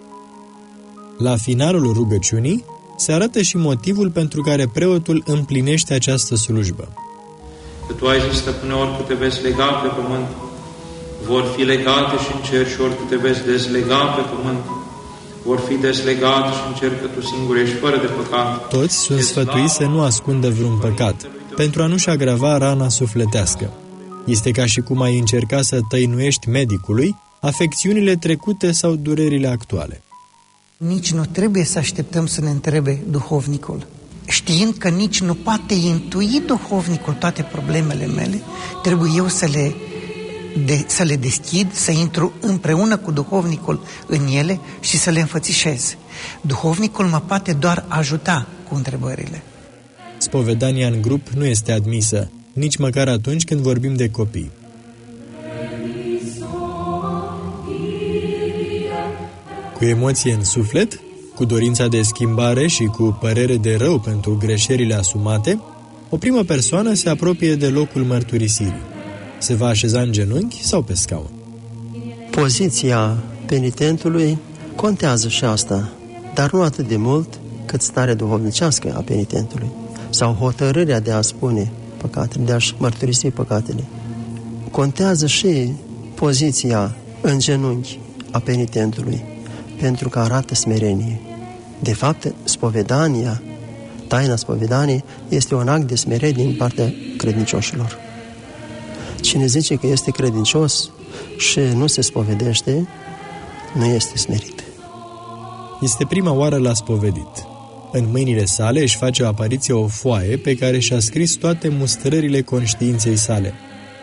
La finalul rugăciunii se arată și motivul pentru care preotul împlinește această slujbă. Că tu ai zis, Stăpâne, oricâte veți lega pe pământ, vor fi legate și în cer, și oricâte veți dezlega pe pământ, vor fi deslegate și în cer, că tu singur ești fără de păcat. Toți sunt sfătuiți să nu ascundă vreun păcat, pentru a nu-și agrava rana sufletească. Este ca și cum ai încerca să tăinuiești medicului afecțiunile trecute sau durerile actuale. Nici nu trebuie să așteptăm să ne întrebe duhovnicul. Știind că nici nu poate intui duhovnicul toate problemele mele, trebuie eu să le, de, să le deschid, să intru împreună cu duhovnicul în ele și să le înfățișez. Duhovnicul mă poate doar ajuta cu întrebările. Spovedania în grup nu este admisă, nici măcar atunci când vorbim de copii. Cu emoție în suflet, cu dorința de schimbare și cu părere de rău pentru greșelile asumate, o primă persoană se apropie de locul mărturisirii. Se va așeza în genunchi sau pe scaun. Poziția penitentului contează și asta, dar nu atât de mult cât starea duhovnicească a penitentului sau hotărârea de a spune păcatele, de a-și mărturisi păcatele. Contează și poziția în genunchi a penitentului, pentru că arată smerenie. De fapt, spovedania, taina spovedaniei, este un act de smerenie din partea credincioșilor. Cine zice că este credincios și nu se spovedește, nu este smerit. Este prima oară la spovedit. În mâinile sale își face o apariție o foaie pe care și-a scris toate mustrările conștiinței sale.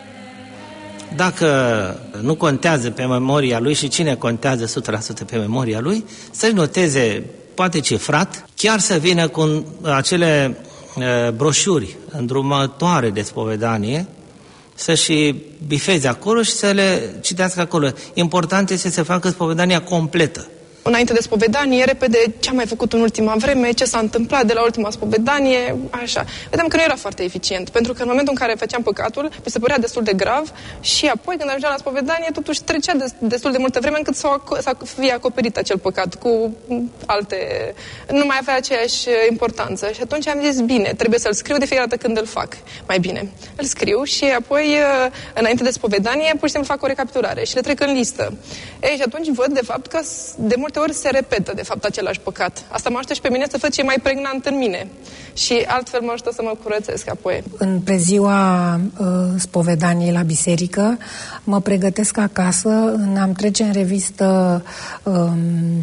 Dacă nu contează pe memoria lui, și cine contează o sută la sută pe memoria lui, să-și noteze, poate cifrat, chiar să vină cu acele uh, broșuri îndrumătoare de spovedanie, să-și bifeze acolo și să le citească acolo. Important este să facă spovedania completă. Înainte de spovedanie, repede ce am mai făcut în ultima vreme, ce s-a întâmplat de la ultima spovedanie, așa. Vedeam că nu era foarte eficient, pentru că în momentul în care făceam păcatul, mi se părea destul de grav și apoi când ajungeam la spovedanie, totuși trecea destul de multă vreme încât să fie acoperit acel păcat cu alte... nu mai avea aceeași importanță. Și atunci am zis, bine, trebuie să-l scriu de fiecare dată când îl fac. Mai bine. Îl scriu și apoi, înainte de spovedanie, pur și simplu fac o recapitulare și le trec în listă. Ei, și atunci văd, de fapt, că de multe ori se repetă, de fapt, același păcat. Asta mă ajută și pe mine să fac ce mai pregnant în mine. Și altfel mă ajută să mă curățesc apoi. În preziua uh, spovedaniei la biserică, mă pregătesc acasă, am trece în revistă um,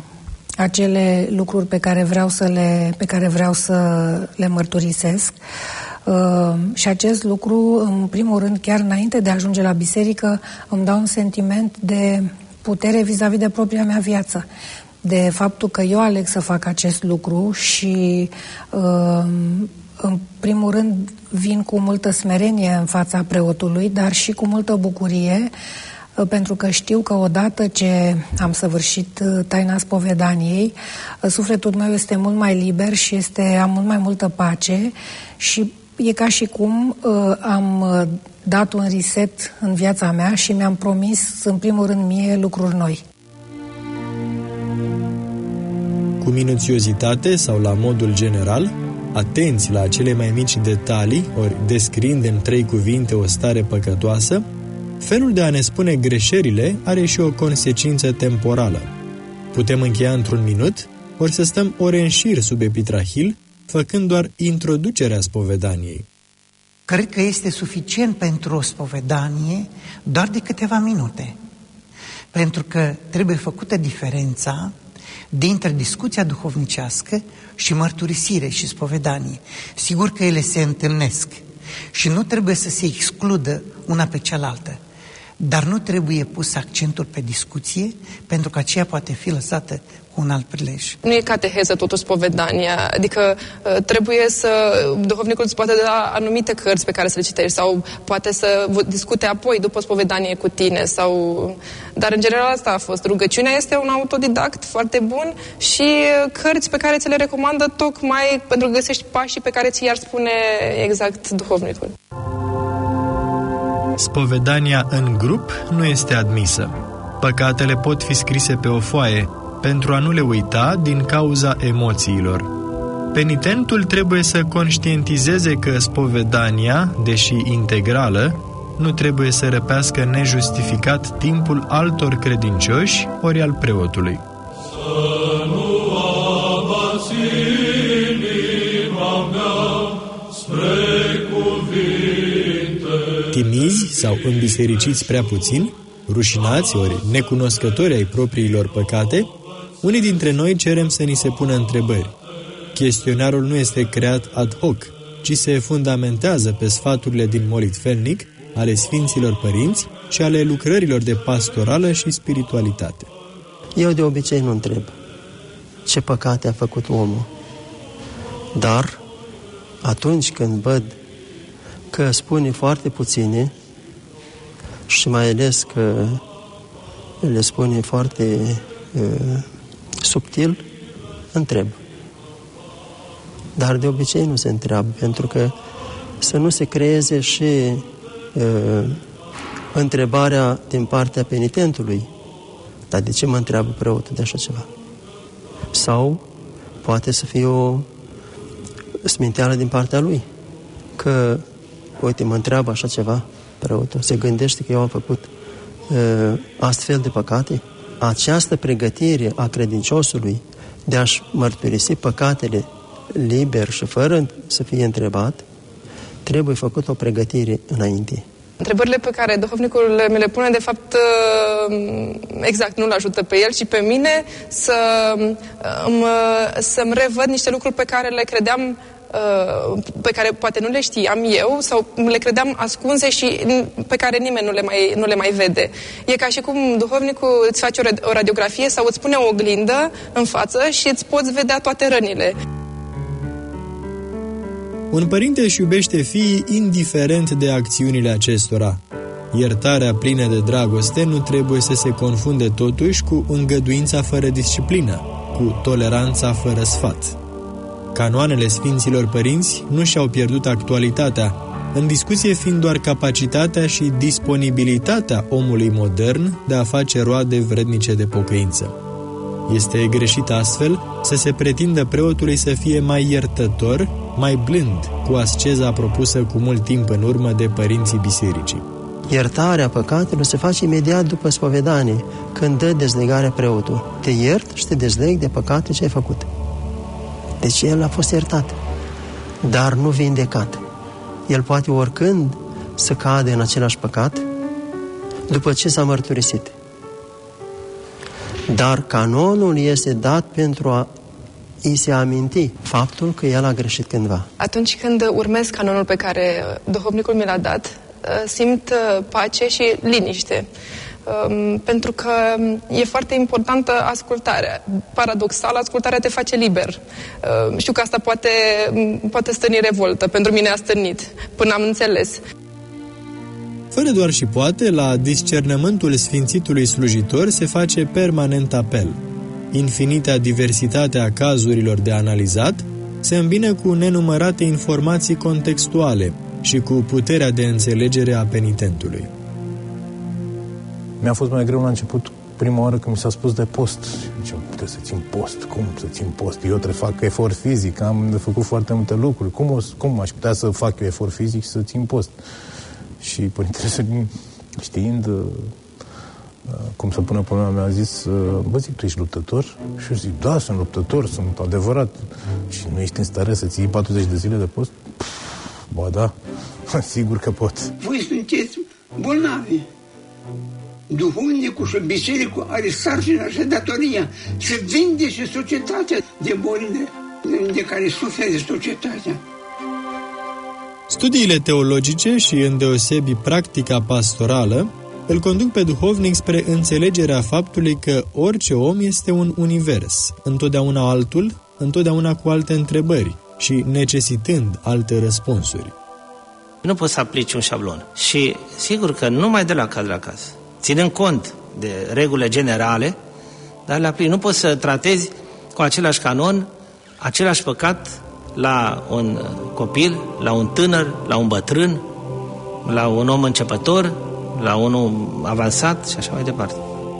acele lucruri pe care vreau să le, pe care vreau să le mărturisesc. Uh, și acest lucru, în primul rând, chiar înainte de a ajunge la biserică, îmi dau un sentiment de putere vis-a-vis de propria mea viață. De faptul că eu aleg să fac acest lucru și uh, în primul rând vin cu multă smerenie în fața preotului, dar și cu multă bucurie, uh, pentru că știu că odată ce am săvârșit uh, taina spovedaniei, uh, sufletul meu este mult mai liber și este, am mult mai multă pace și e ca și cum uh, am uh, dat un reset în viața mea și mi-am promis, în primul rând, mie lucruri noi. cu minuțiozitate sau la modul general, atenți la cele mai mici detalii, ori descriind în trei cuvinte o stare păcătoasă, felul de a ne spune greșelile are și o consecință temporală. Putem încheia într-un minut, ori să stăm ore în șir sub epitrahil, făcând doar introducerea spovedaniei. Cred că este suficient pentru o spovedanie doar de câteva minute, pentru că trebuie făcută diferența dintre discuția duhovnicească și mărturisire și spovedanie. Sigur că ele se întâlnesc și nu trebuie să se excludă una pe cealaltă, dar nu trebuie pus accentul pe discuție, pentru că aceea poate fi lăsată cu un alt prilej. Nu e cateheză totuși spovedania, adică trebuie să, duhovnicul îți poate da anumite cărți pe care să le citești sau poate să discute apoi după spovedanie cu tine, sau... dar în general asta a fost. Rugăciunea este un autodidact foarte bun și cărți pe care ți le recomandă tocmai pentru că găsești pașii pe care ți i-ar spune exact duhovnicul. Spovedania în grup nu este admisă. Păcatele pot fi scrise pe o foaie, pentru a nu le uita din cauza emoțiilor. Penitentul trebuie să conștientizeze că spovedania, deși integrală, nu trebuie să răpească nejustificat timpul altor credincioși ori al preotului. Să nu abați inima mea spre cuvinte. Timizi sau îmbisericiți prea puțin, rușinați ori necunoscători ai propriilor păcate, unii dintre noi cerem să ni se pună întrebări. Chestionarul nu este creat ad hoc, ci se fundamentează pe sfaturile din molitfelnic ale Sfinților Părinți și ale lucrărilor de pastorală și spiritualitate. Eu de obicei nu întreb ce păcate a făcut omul, dar atunci când văd că spune foarte puține și mai ales că le spune foarte uh, subtil, întreb. Dar de obicei nu se întreabă, pentru că să nu se creeze și uh, întrebarea din partea penitentului. Dar de ce mă întreabă preotul de așa ceva? Sau poate să fie o sminteală din partea lui, că, uite, mă întreabă așa ceva, preotul, se gândește că eu am făcut uh, astfel de păcate? Această pregătire a credinciosului de a-și mărturisi păcatele liber și fără să fie întrebat, trebuie făcut o pregătire înainte. Întrebările pe care duhovnicul mi le pune, de fapt, exact, nu-l ajută pe el, ci pe mine să, să-mi revăd niște lucruri pe care le credeam, pe care poate nu le știam eu sau le credeam ascunse și pe care nimeni nu le mai, nu le mai vede. E ca și cum duhovnicul îți face o radiografie sau îți pune o oglindă în față și îți poți vedea toate rănile. Un părinte își iubește fiii indiferent de acțiunile acestora. Iertarea plină de dragoste nu trebuie să se confunde totuși cu îngăduința fără disciplină, cu toleranța fără sfat. Canoanele Sfinților Părinți nu și-au pierdut actualitatea, în discuție fiind doar capacitatea și disponibilitatea omului modern de a face roade vrednice de pocăință. Este greșit astfel să se pretindă preotului să fie mai iertător, mai blând, cu asceza propusă cu mult timp în urmă de părinții bisericii. Iertarea păcatelor se face imediat după spovedanie, când dă dezlegarea preotul. Te iert și te dezleg de păcate ce ai făcut. Deci el a fost iertat, dar nu vindecat. El poate oricând să cade în același păcat după ce s-a mărturisit. Dar canonul este dat pentru a îi se aminti faptul că el a greșit cândva. Atunci când urmez canonul pe care duhovnicul mi l-a dat, simt pace și liniște. Pentru că e foarte importantă ascultarea. Paradoxal, ascultarea te face liber. Știu că asta poate, poate stârni revoltă. Pentru mine a stârnit, până am înțeles. Fără doar și poate, la discernământul sfințitului slujitor se face permanent apel. Infinita diversitate a cazurilor de analizat se îmbină cu nenumărate informații contextuale și cu puterea de înțelegere a penitentului. Mi-a fost mai greu la început prima oară când mi s-a spus de post, ziceam, trebuie să țin post, cum să țin post? Eu trebuie să fac efort fizic, am de făcut foarte multe lucruri. Cum, o, cum aș putea să fac eu efort fizic și să țin post? Și părintele, știind uh, cum să pună problema mea, a zis, bă, zic, tu ești luptător? Și eu zic, da, sunt luptător, sunt adevărat. Și nu ești în stare să ții patruzeci de zile de post? Ba da, sigur că pot. Voi sunteți bolnavi. Duhovnicul și bisericul are sarcina și datoria să vindece societatea de bolile de care suferă societatea. Studiile teologice și îndeosebi practica pastorală îl conduc pe duhovnic spre înțelegerea faptului că orice om este un univers, întotdeauna altul, întotdeauna cu alte întrebări și necesitând alte răspunsuri. Nu poți să aplici un șablon. Și sigur că numai de la caz la caz, ținând cont de regulile generale, dar le aplici. Nu poți să tratezi cu același canon același păcat la un copil, la un tânăr, la un bătrân, la un om începător, la unul avansat și așa mai departe.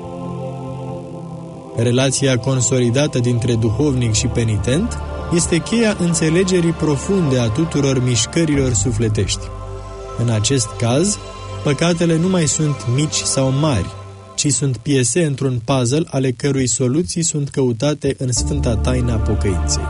Relația consolidată dintre duhovnic și penitent este cheia înțelegerii profunde a tuturor mișcărilor sufletești. În acest caz, păcatele nu mai sunt mici sau mari, ci sunt piese într-un puzzle ale cărui soluții sunt căutate în sfânta taina pocăinței.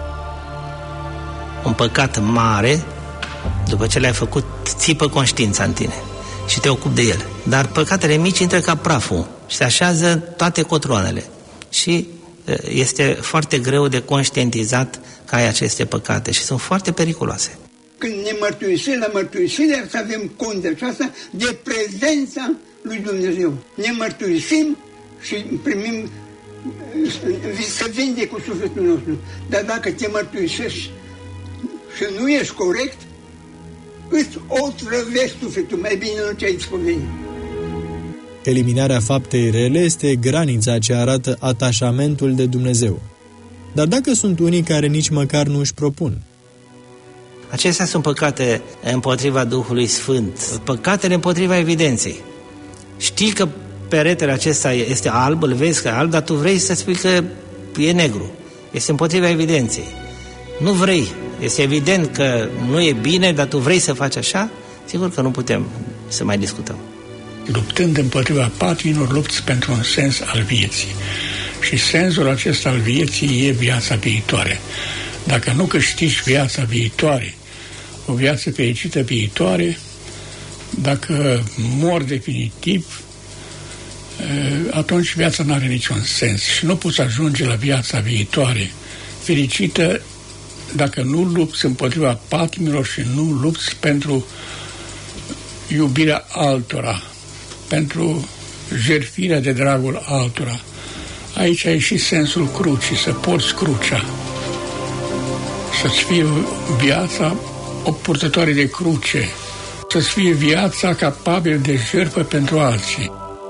Un păcat mare, după ce l-ai făcut, țipă conștiința în tine și te ocupi de el. Dar păcatele mici intră ca praful și se așează toate cotroanele. Și este foarte greu de conștientizat că ai aceste păcate și sunt foarte periculoase. Când ne mărturisim la mărturisire, să avem cont de aceasta, de prezența lui Dumnezeu. Ne mărturisim și primim să vinde cu sufletul nostru. Dar dacă te mărturisești și nu ești corect, îți otrăvești sufletul, mai bine nu te-ai spovedit. Eliminarea faptei rele este granița ce arată atașamentul de Dumnezeu. Dar dacă sunt unii care nici măcar nu își propun? Acestea sunt păcate împotriva Duhului Sfânt, păcatele împotriva evidenței. Știi că peretele acesta este alb, îl vezi că e alb, dar tu vrei să spui că e negru. Este împotriva evidenței. Nu vrei. Este evident că nu e bine, dar tu vrei să faci așa? Sigur că nu putem să mai discutăm. Luptând împotriva patimilor, lupți pentru un sens al vieții. Și sensul acesta al vieții e viața viitoare. Dacă nu câștigi viața viitoare, o viață fericită viitoare, dacă mor definitiv, atunci viața nu are niciun sens. Și nu poți ajunge la viața viitoare fericită dacă nu lupți împotriva patimilor și nu lupți pentru iubirea altora, pentru jertfirea de dragul altora. Aici e și sensul crucii, să porți crucea, să-ți fie viața o purtătoare de cruce, să-ți fie viața capabil de jertfă pentru alții.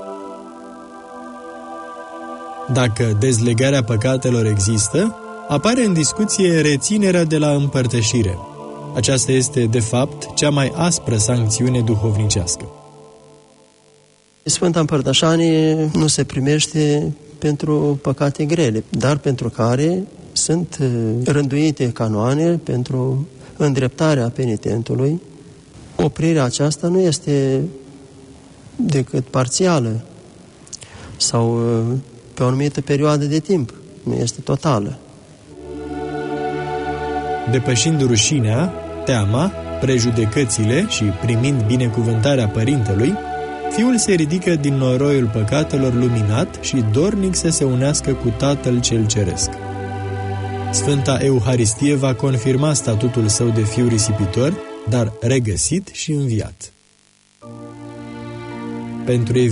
Dacă dezlegarea păcatelor există, apare în discuție reținerea de la împărtășire. Aceasta este, de fapt, cea mai aspră sancțiune duhovnicească. Sfânta Împărtășanie nu se primește pentru păcate grele, dar pentru care sunt rânduite canoane pentru îndreptarea penitentului. Oprirea aceasta nu este decât parțială sau pe o anumită perioadă de timp, nu este totală. Depășind rușinea, teama, prejudecățile și primind binecuvântarea părintelui, fiul se ridică din noroiul păcatelor luminat și dornic să se unească cu Tatăl cel Ceresc. Sfânta Euharistie va confirma statutul său de fiu risipitor, dar regăsit și înviat. Pentru